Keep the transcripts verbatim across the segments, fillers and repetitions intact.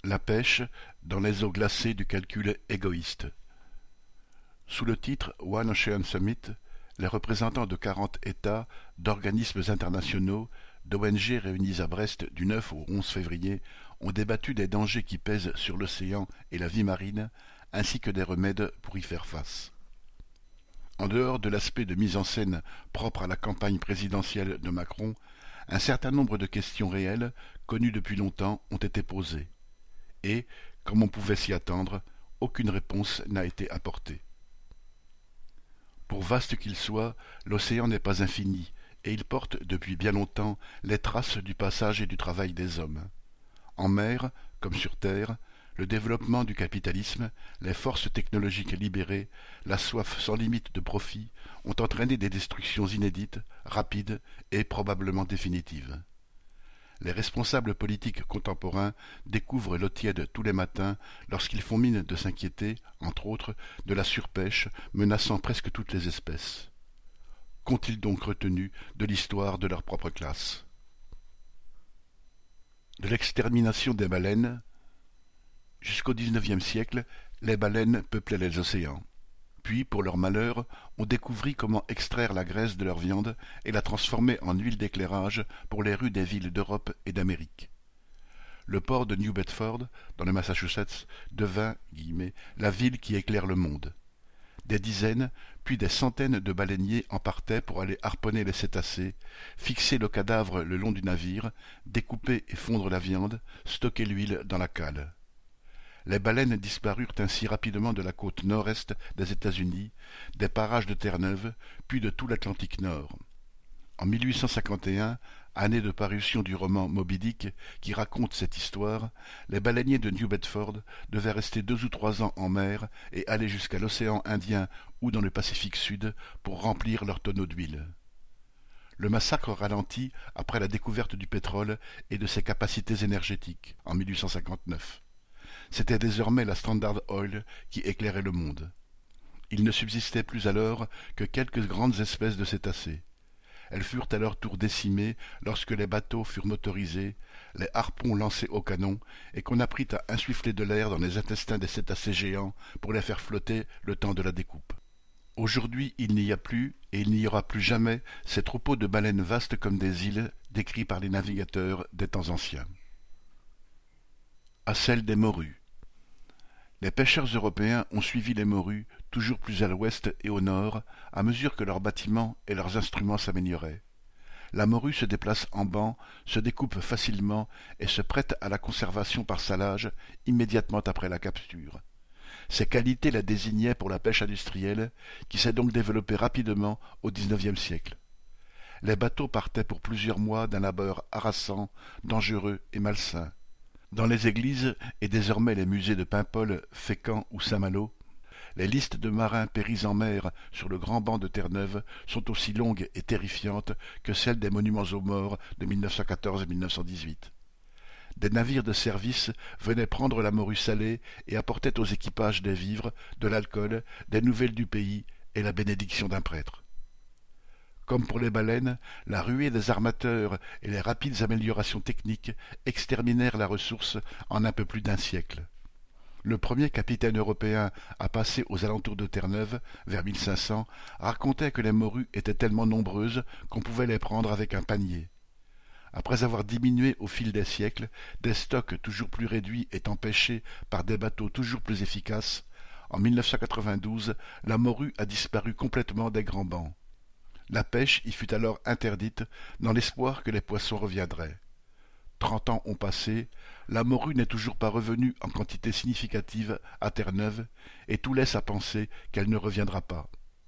La pêche dans les eaux glacées du calcul égoïste. Sous le titre One Ocean Summit, les représentants de quarante États, d'organismes internationaux, d'O N G réunis à Brest du neuf au onze février ont débattu des dangers qui pèsent sur l'océan et la vie marine, ainsi que des remèdes pour y faire face. En dehors de l'aspect de mise en scène propre à la campagne présidentielle de Macron, un certain nombre de questions réelles, connues depuis longtemps, ont été posées. Et, comme on pouvait s'y attendre, aucune réponse n'a été apportée. Pour vaste qu'il soit, l'océan n'est pas infini, et il porte depuis bien longtemps les traces du passage et du travail des hommes. En mer, comme sur terre, le développement du capitalisme, les forces technologiques libérées, la soif sans limite de profit ont entraîné des destructions inédites, rapides et probablement définitives. Les responsables politiques contemporains découvrent l'eau tiède tous les matins lorsqu'ils font mine de s'inquiéter, entre autres, de la surpêche menaçant presque toutes les espèces. Qu'ont-ils donc retenu de l'histoire de leur propre classe? De l'extermination des baleines, jusqu'au dix-neuvième siècle, les baleines peuplaient les océans. Puis, pour leur malheur, on découvrit comment extraire la graisse de leur viande et la transformer en huile d'éclairage pour les rues des villes d'Europe et d'Amérique. Le port de New Bedford, dans le Massachusetts, devint guillemets, la ville qui éclaire le monde. Des dizaines, puis des centaines de baleiniers en partaient pour aller harponner les cétacés, fixer le cadavre le long du navire, découper et fondre la viande, stocker l'huile dans la cale. Les baleines disparurent ainsi rapidement de la côte nord-est des États-Unis, des parages de Terre-Neuve, puis de tout l'Atlantique Nord. En mille huit cent cinquante et un, année de parution du roman Moby Dick, qui raconte cette histoire, les baleiniers de New Bedford devaient rester deux ou trois ans en mer et aller jusqu'à l'océan Indien ou dans le Pacifique Sud pour remplir leurs tonneaux d'huile. Le massacre ralentit après la découverte du pétrole et de ses capacités énergétiques, en mille huit cent cinquante-neuf. C'était désormais la Standard Oil qui éclairait le monde. Il ne subsistait plus alors que quelques grandes espèces de cétacés. Elles furent à leur tour décimées lorsque les bateaux furent motorisés, les harpons lancés au canon, et qu'on apprit à insuffler de l'air dans les intestins des cétacés géants pour les faire flotter le temps de la découpe. Aujourd'hui, il n'y a plus, et il n'y aura plus jamais, ces troupeaux de baleines vastes comme des îles, décrits par les navigateurs des temps anciens. À celle des morues. Les pêcheurs européens ont suivi les morues, toujours plus à l'ouest et au nord, à mesure que leurs bâtiments et leurs instruments s'amélioraient. La morue se déplace en banc, se découpe facilement et se prête à la conservation par salage immédiatement après la capture. Ces qualités la désignaient pour la pêche industrielle, qui s'est donc développée rapidement au dix-neuvième siècle. Les bateaux partaient pour plusieurs mois d'un labeur harassant, dangereux et malsain. Dans les églises et désormais les musées de Paimpol, Fécamp ou Saint-Malo, les listes de marins péris en mer sur le grand banc de Terre-Neuve sont aussi longues et terrifiantes que celles des monuments aux morts de mille neuf cent quatorze et mille neuf cent dix-huit. Des navires de service venaient prendre la morue salée et apportaient aux équipages des vivres, de l'alcool, des nouvelles du pays et la bénédiction d'un prêtre. Comme pour les baleines, la ruée des armateurs et les rapides améliorations techniques exterminèrent la ressource en un peu plus d'un siècle. Le premier capitaine européen à passer aux alentours de Terre-Neuve, vers mille cinq cents, racontait que les morues étaient tellement nombreuses qu'on pouvait les prendre avec un panier. Après avoir diminué au fil des siècles, des stocks toujours plus réduits étant pêchés par des bateaux toujours plus efficaces, en mille neuf cent quatre-vingt-douze, la morue a disparu complètement des grands bancs. La pêche y fut alors interdite, dans l'espoir que les poissons reviendraient. Trente ans ont passé, la morue n'est toujours pas revenue en quantité significative à Terre-Neuve, et tout laisse à penser qu'elle ne reviendra pas.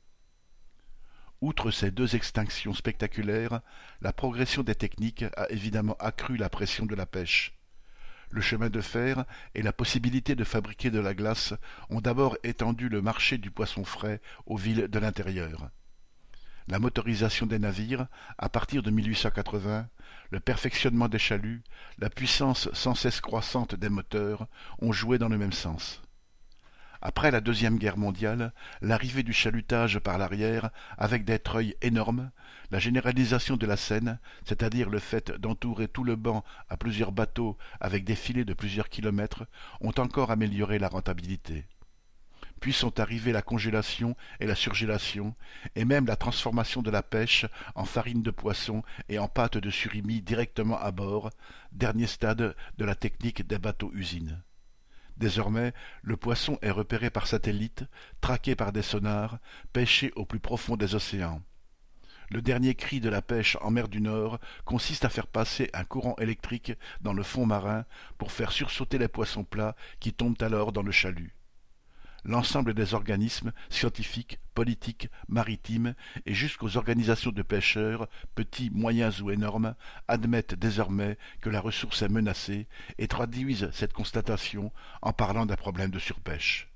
Outre ces deux extinctions spectaculaires, la progression des techniques a évidemment accru la pression de la pêche. Le chemin de fer et la possibilité de fabriquer de la glace ont d'abord étendu le marché du poisson frais aux villes de l'intérieur. La motorisation des navires, à partir de mille huit cent quatre-vingts, le perfectionnement des chaluts, la puissance sans cesse croissante des moteurs ont joué dans le même sens. Après la Deuxième Guerre mondiale, l'arrivée du chalutage par l'arrière avec des treuils énormes, la généralisation de la Seine, c'est-à-dire le fait d'entourer tout le banc à plusieurs bateaux avec des filets de plusieurs kilomètres, ont encore amélioré la rentabilité. Puis sont arrivées la congélation et la surgélation, et même la transformation de la pêche en farine de poisson et en pâte de surimi directement à bord, dernier stade de la technique des bateaux-usines. Désormais, le poisson est repéré par satellite, traqué par des sonars, pêché au plus profond des océans. Le dernier cri de la pêche en mer du Nord consiste à faire passer un courant électrique dans le fond marin pour faire sursauter les poissons plats qui tombent alors dans le chalut. L'ensemble des organismes scientifiques, politiques, maritimes et jusqu'aux organisations de pêcheurs, petits, moyens ou énormes, admettent désormais que la ressource est menacée et traduisent cette constatation en parlant d'un problème de surpêche.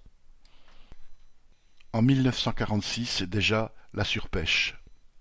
En mille neuf cent quarante-six, déjà, la surpêche.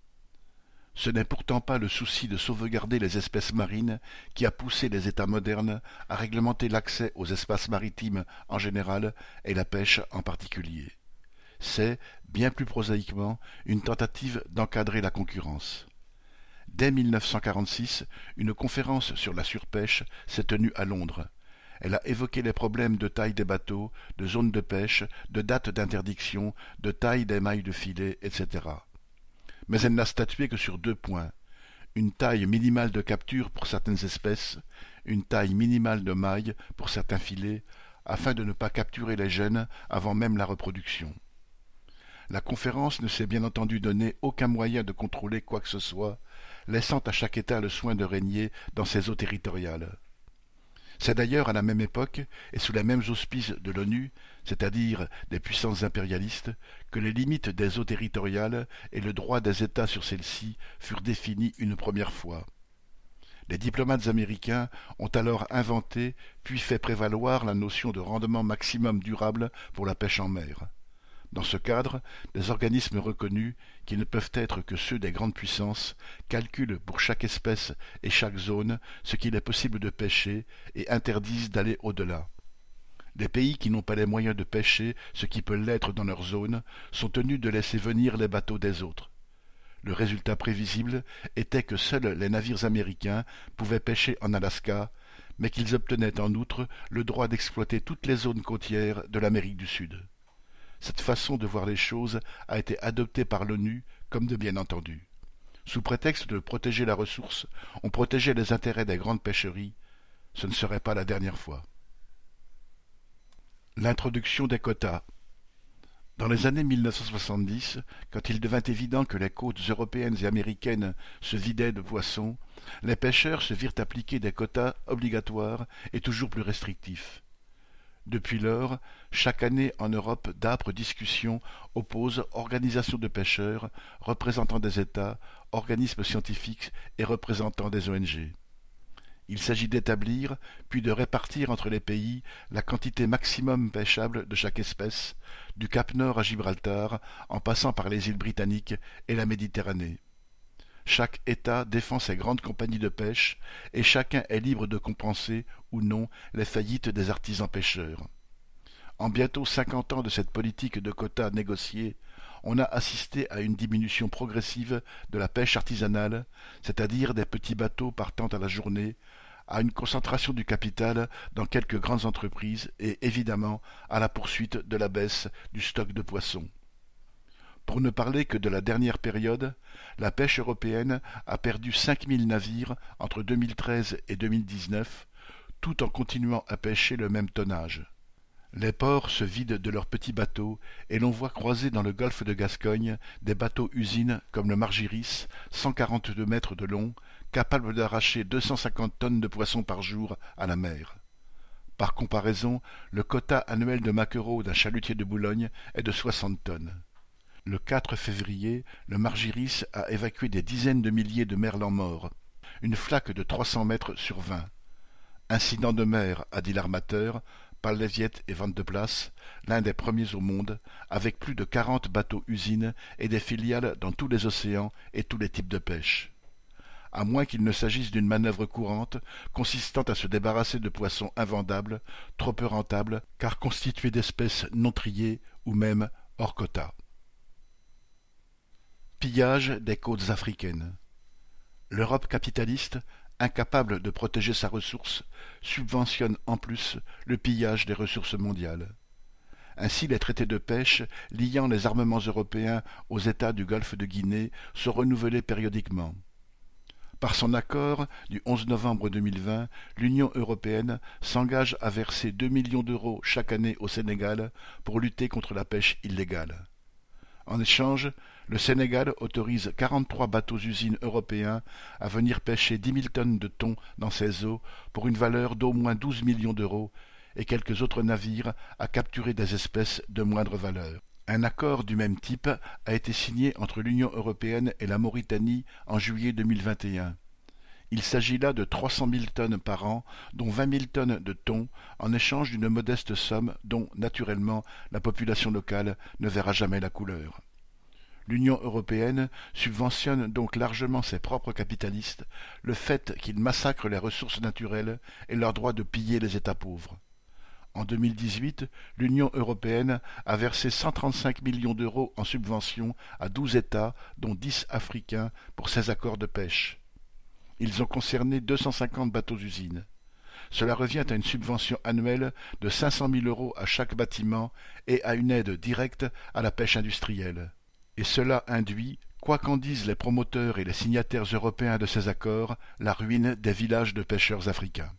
Ce n'est pourtant pas le souci de sauvegarder les espèces marines qui a poussé les États modernes à réglementer l'accès aux espaces maritimes en général et la pêche en particulier. C'est, bien plus prosaïquement, une tentative d'encadrer la concurrence. Dès mille neuf cent quarante-six, une conférence sur la surpêche s'est tenue à Londres. Elle a évoqué les problèmes de taille des bateaux, de zones de pêche, de dates d'interdiction, de taille des mailles de filet, et cetera. Mais elle n'a statué que sur deux points, une taille minimale de capture pour certaines espèces, une taille minimale de maille pour certains filets, afin de ne pas capturer les jeunes avant même la reproduction. La conférence ne s'est bien entendu donné aucun moyen de contrôler quoi que ce soit, laissant à chaque État le soin de régner dans ses eaux territoriales. C'est d'ailleurs à la même époque, et sous les mêmes auspices de l'ONU, c'est-à-dire des puissances impérialistes, que les limites des eaux territoriales et le droit des États sur celles-ci furent définis une première fois. Les diplomates américains ont alors inventé puis fait prévaloir la notion de rendement maximum durable pour la pêche en mer. Dans ce cadre, des organismes reconnus, qui ne peuvent être que ceux des grandes puissances, calculent pour chaque espèce et chaque zone ce qu'il est possible de pêcher et interdisent d'aller au-delà. Les pays qui n'ont pas les moyens de pêcher ce qui peut l'être dans leur zone sont tenus de laisser venir les bateaux des autres. Le résultat prévisible était que seuls les navires américains pouvaient pêcher en Alaska, mais qu'ils obtenaient en outre le droit d'exploiter toutes les zones côtières de l'Amérique du Sud. Cette façon de voir les choses a été adoptée par l'ONU comme de bien entendu. Sous prétexte de protéger la ressource, on protégeait les intérêts des grandes pêcheries. Ce ne serait pas la dernière fois. L'introduction des quotas. Dans les années mille neuf cent soixante-dix, quand il devint évident que les côtes européennes et américaines se vidaient de poissons, les pêcheurs se virent appliquer des quotas obligatoires et toujours plus restrictifs. Depuis lors, chaque année en Europe d'âpres discussions opposent organisations de pêcheurs, représentants des États, organismes scientifiques et représentants des O N G. Il s'agit d'établir, puis de répartir entre les pays la quantité maximum pêchable de chaque espèce, du Cap Nord à Gibraltar, en passant par les îles Britanniques et la Méditerranée. Chaque État défend ses grandes compagnies de pêche et chacun est libre de compenser ou non les faillites des artisans pêcheurs. En bientôt cinquante ans de cette politique de quotas négociée, on a assisté à une diminution progressive de la pêche artisanale, c'est-à-dire des petits bateaux partant à la journée, à une concentration du capital dans quelques grandes entreprises et évidemment à la poursuite de la baisse du stock de poissons. Pour ne parler que de la dernière période, la pêche européenne a perdu cinq mille navires entre deux mille treize et deux mille dix-neuf, tout en continuant à pêcher le même tonnage. Les ports se vident de leurs petits bateaux et l'on voit croiser dans le golfe de Gascogne des bateaux-usines comme le Margiris, cent quarante-deux mètres de long, capables d'arracher deux cent cinquante tonnes de poissons par jour à la mer. Par comparaison, le quota annuel de maquereaux d'un chalutier de Boulogne est de soixante tonnes. Le quatre février, le Margiris a évacué des dizaines de milliers de merlans morts, une flaque de trois cents mètres sur vingt. Incident de mer, a dit l'armateur, Palleviet et Van de Place, l'un des premiers au monde, avec plus de quarante bateaux-usines et des filiales dans tous les océans et tous les types de pêche. à moins qu'il ne s'agisse d'une manœuvre courante consistant à se débarrasser de poissons invendables, trop peu rentables, car constitués d'espèces non triées ou même hors quota. Pillage des côtes africaines. L'Europe capitaliste, incapable de protéger sa ressource, subventionne en plus le pillage des ressources mondiales. Ainsi, les traités de pêche liant les armements européens aux États du golfe de Guinée sont renouvelés périodiquement. Par son accord du onze novembre deux mille vingt, l'Union européenne s'engage à verser deux millions d'euros chaque année au Sénégal pour lutter contre la pêche illégale. En échange, le Sénégal autorise quarante-trois bateaux-usines européens à venir pêcher dix mille tonnes de thon dans ses eaux pour une valeur d'au moins douze millions d'euros et quelques autres navires à capturer des espèces de moindre valeur. Un accord du même type a été signé entre l'Union européenne et la Mauritanie en juillet deux mille vingt et un. Il s'agit là de trois cent mille tonnes par an, dont vingt mille tonnes de thon, en échange d'une modeste somme dont, naturellement, la population locale ne verra jamais la couleur. L'Union européenne subventionne donc largement ses propres capitalistes, le fait qu'ils massacrent les ressources naturelles et leur droit de piller les États pauvres. En deux mille dix-huit, l'Union européenne a versé cent trente-cinq millions d'euros en subventions à douze États, dont dix africains, pour ces accords de pêche. Ils ont concerné deux cent cinquante bateaux-usines. Cela revient à une subvention annuelle de cinq cent mille euros à chaque bâtiment et à une aide directe à la pêche industrielle. Et cela induit, quoi qu'en disent les promoteurs et les signataires européens de ces accords, la ruine des villages de pêcheurs africains.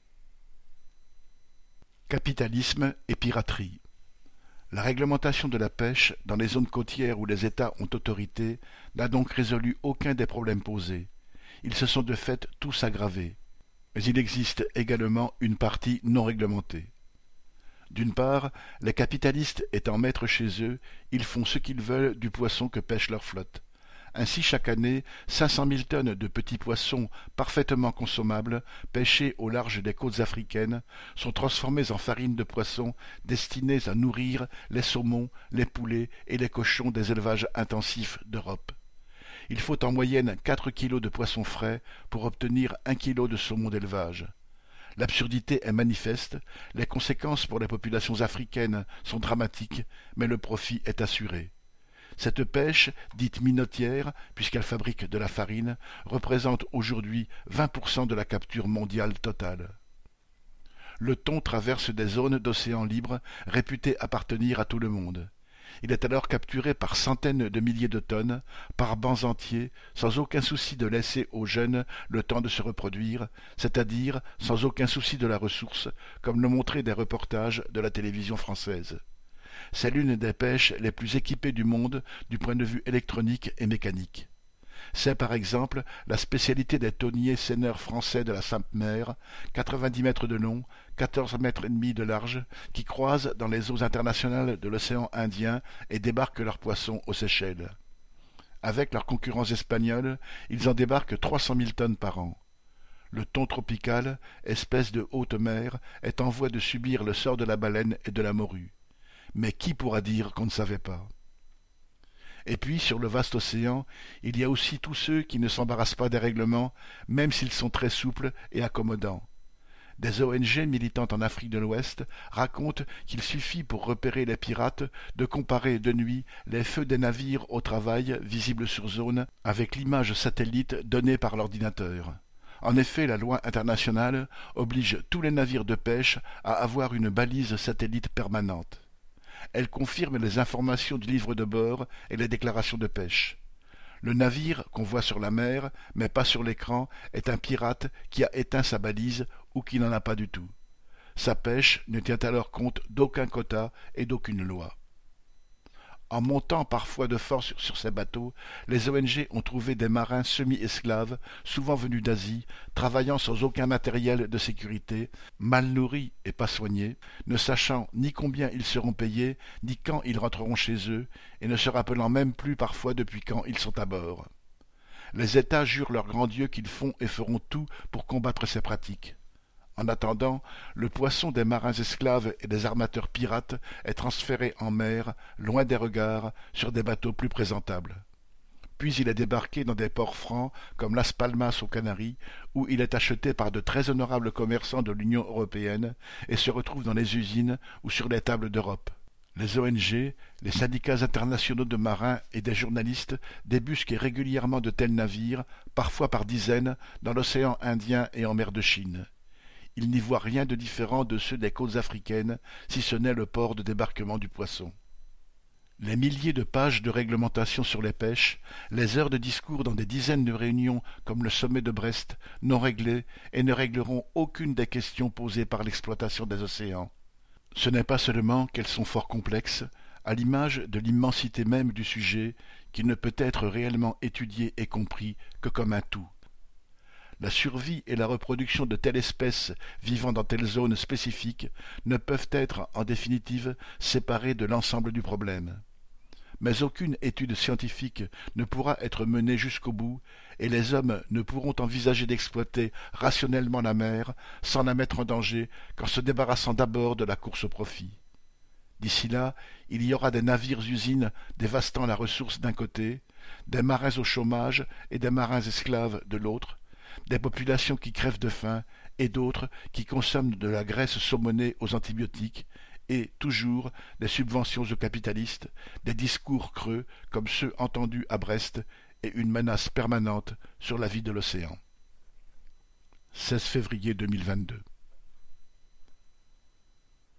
Capitalisme et piraterie. La réglementation de la pêche, dans les zones côtières où les États ont autorité, n'a donc résolu aucun des problèmes posés. Ils se sont de fait tous aggravés. Mais il existe également une partie non réglementée. D'une part, les capitalistes étant maîtres chez eux, ils font ce qu'ils veulent du poisson que pêche leur flotte. Ainsi, chaque année, cinq cent mille tonnes de petits poissons parfaitement consommables, pêchés au large des côtes africaines, sont transformés en farine de poisson destinée à nourrir les saumons, les poulets et les cochons des élevages intensifs d'Europe. Il faut en moyenne quatre kilos de poissons frais pour obtenir un kilo de saumon d'élevage. L'absurdité est manifeste, les conséquences pour les populations africaines sont dramatiques, mais le profit est assuré. Cette pêche, dite minotière, puisqu'elle fabrique de la farine, représente aujourd'hui vingt pour cent de la capture mondiale totale. Le thon traverse des zones d'océan libre réputées appartenir à tout le monde. Il est alors capturé par centaines de milliers de tonnes, par bancs entiers, sans aucun souci de laisser aux jeunes le temps de se reproduire, c'est-à-dire sans aucun souci de la ressource, comme le montraient des reportages de la télévision française. C'est l'une des pêches les plus équipées du monde du point de vue électronique et mécanique. C'est par exemple la spécialité des thoniers seineurs français de la Sainte-Mer, quatre-vingt-dix mètres de long, quatorze mètres et demi de large, qui croisent dans les eaux internationales de l'océan Indien et débarquent leurs poissons aux Seychelles. Avec leurs concurrents espagnols, ils en débarquent trois cent mille tonnes par an. Le thon tropical, espèce de haute mer, est en voie de subir le sort de la baleine et de la morue. Mais qui pourra dire qu'on ne savait pas? Et puis, sur le vaste océan, il y a aussi tous ceux qui ne s'embarrassent pas des règlements, même s'ils sont très souples et accommodants. Des O N G militantes en Afrique de l'Ouest racontent qu'il suffit pour repérer les pirates de comparer de nuit les feux des navires au travail visibles sur zone avec l'image satellite donnée par l'ordinateur. En effet, la loi internationale oblige tous les navires de pêche à avoir une balise satellite permanente. Elle confirme les informations du livre de bord et les déclarations de pêche. Le navire qu'on voit sur la mer, mais pas sur l'écran, est un pirate qui a éteint sa balise ou qui n'en a pas du tout. Sa pêche ne tient alors compte d'aucun quota et d'aucune loi. En montant parfois de force sur ces bateaux, les O N G ont trouvé des marins semi-esclaves, souvent venus d'Asie, travaillant sans aucun matériel de sécurité, mal nourris et pas soignés, ne sachant ni combien ils seront payés, ni quand ils rentreront chez eux, et ne se rappelant même plus parfois depuis quand ils sont à bord. Les États jurent leur grand Dieu qu'ils font et feront tout pour combattre ces pratiques. En attendant, le poisson des marins esclaves et des armateurs pirates est transféré en mer, loin des regards, sur des bateaux plus présentables. puis il est débarqué dans des ports francs comme Las Palmas aux Canaries, où il est acheté par de très honorables commerçants de l'Union européenne et se retrouve dans les usines ou sur les tables d'Europe. Les O N G, les syndicats internationaux de marins et des journalistes débusquent régulièrement de tels navires, parfois par dizaines, dans l'océan Indien et en mer de Chine. Ils n'y voient rien de différent de ceux des côtes africaines, si ce n'est le port de débarquement du poisson. Les milliers de pages de réglementation sur les pêches, les heures de discours dans des dizaines de réunions comme le sommet de Brest, n'ont réglé et ne régleront aucune des questions posées par l'exploitation des océans. Ce n'est pas seulement qu'elles sont fort complexes, à l'image de l'immensité même du sujet, qui ne peut être réellement étudié et compris que comme un tout. La survie et la reproduction de telles espèces vivant dans telle zone spécifique ne peuvent être, en définitive, séparées de l'ensemble du problème. Mais aucune étude scientifique ne pourra être menée jusqu'au bout, et les hommes ne pourront envisager d'exploiter rationnellement la mer sans la mettre en danger qu'en se débarrassant d'abord de la course au profit. D'ici là, il y aura des navires-usines dévastant la ressource d'un côté, des marins au chômage et des marins esclaves de l'autre, des populations qui crèvent de faim et d'autres qui consomment de la graisse saumonée aux antibiotiques, et, toujours, des subventions aux capitalistes, des discours creux comme ceux entendus à Brest et une menace permanente sur la vie de l'océan. seize février deux mille vingt-deux.